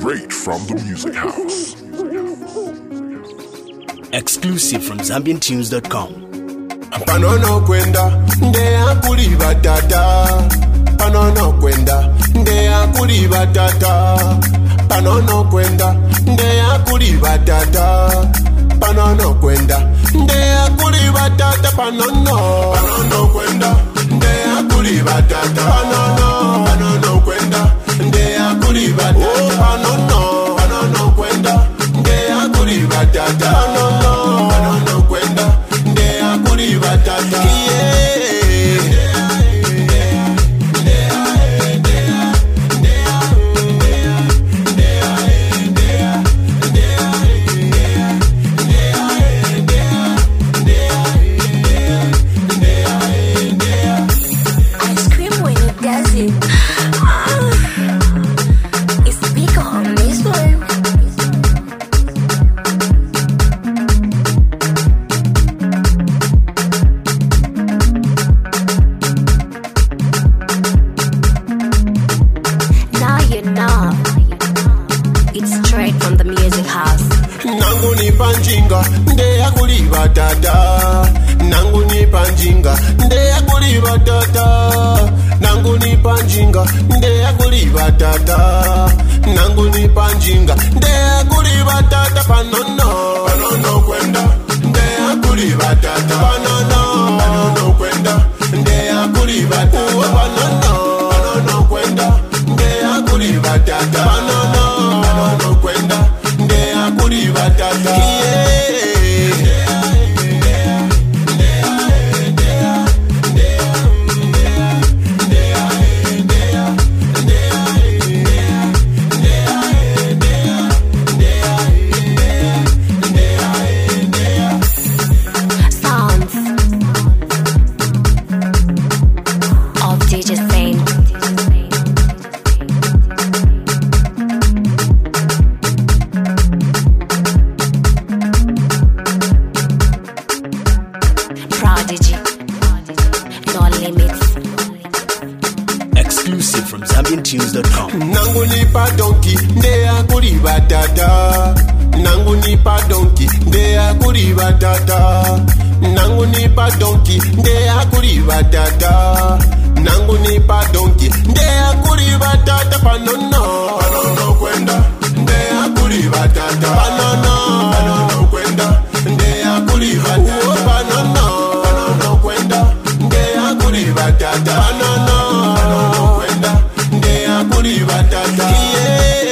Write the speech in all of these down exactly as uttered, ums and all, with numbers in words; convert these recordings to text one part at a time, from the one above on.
straight from the music house. Exclusive from Zambian Tunes dot com. Panono kwenda ndea kuli batata. Panono kwenda ndea kuli batata. Panono kwenda ndea kuli batata. Panono kwenda ndea kuli batata. Panono Panono kwenda ndea kuli batata. Panono Panono kwenda ndea kuli batata. Panono Panono kwenda ndea kuli batata. Panono Panono kwenda ndea kuli batata. Yeah. Panjinga ndea kuli batata. Nangu ni panjinga ndea kuli batata. Nangu ni panjinga ndea kuli batata. Nangu ni panjinga ndea kuli batata. Panono Panono kwenda ndea kuli batata. Panono Panono kwenda ndea kuli batata. Panono Panono kwenda ndea kuli batata. Panono Panono kwenda ndea kuli batata. Exclusive from Zambian Tunes dot com. Nangu ni pa donkey ndea kuli batata. Nangu ni pa donkey ndea kuli batata. Nangu ni pa donkey ndea kuli batata. Nangu ni pa donkey ndea kuli batata. Panono Panono kwenda ndea kuli batata. Panono Panono kwenda ndea kuli batata. Panono Panono kwenda ndea kuli batata. Panono Panono kwenda ndea kuli batata. Yeah.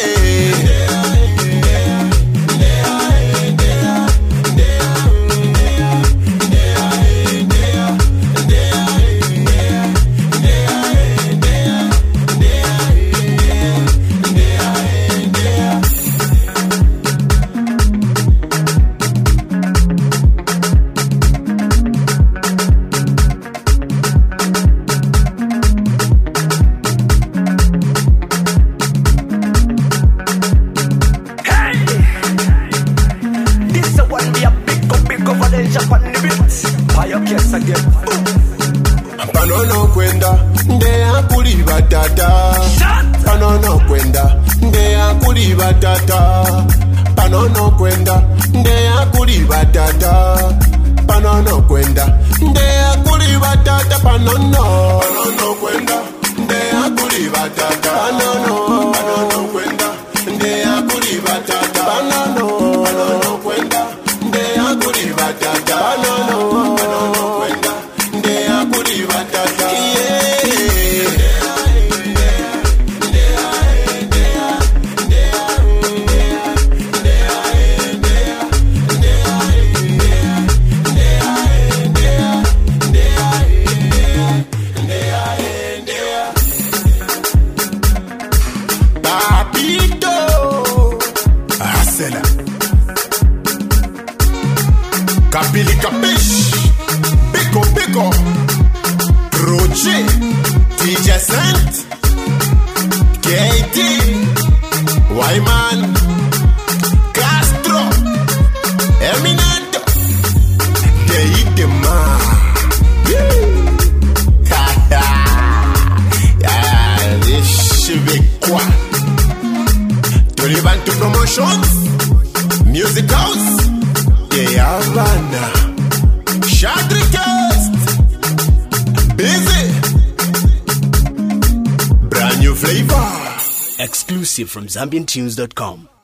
Panono kwenda ndea kuli batata. Panono kwenda ndea kuli batata. Panono kwenda ndea kuli batata. Panono kwenda ndea kuli batata. Panono Panono kwenda ndea kuli batata. Panono Panono kwenda ndea kuli batata. Panono Panono kwenda ndea kuli batata. Panono Panono kwenda ndea kuli batata. Papito Asela Kapili Kapish Biko Biko Roche D J Sant K D Wyman Castro Eminento Deidema tuli bantu promotions, music house, yeah Havana, Shadricast, busy, brand new flavor. Exclusive from Zambian Tunes dot com.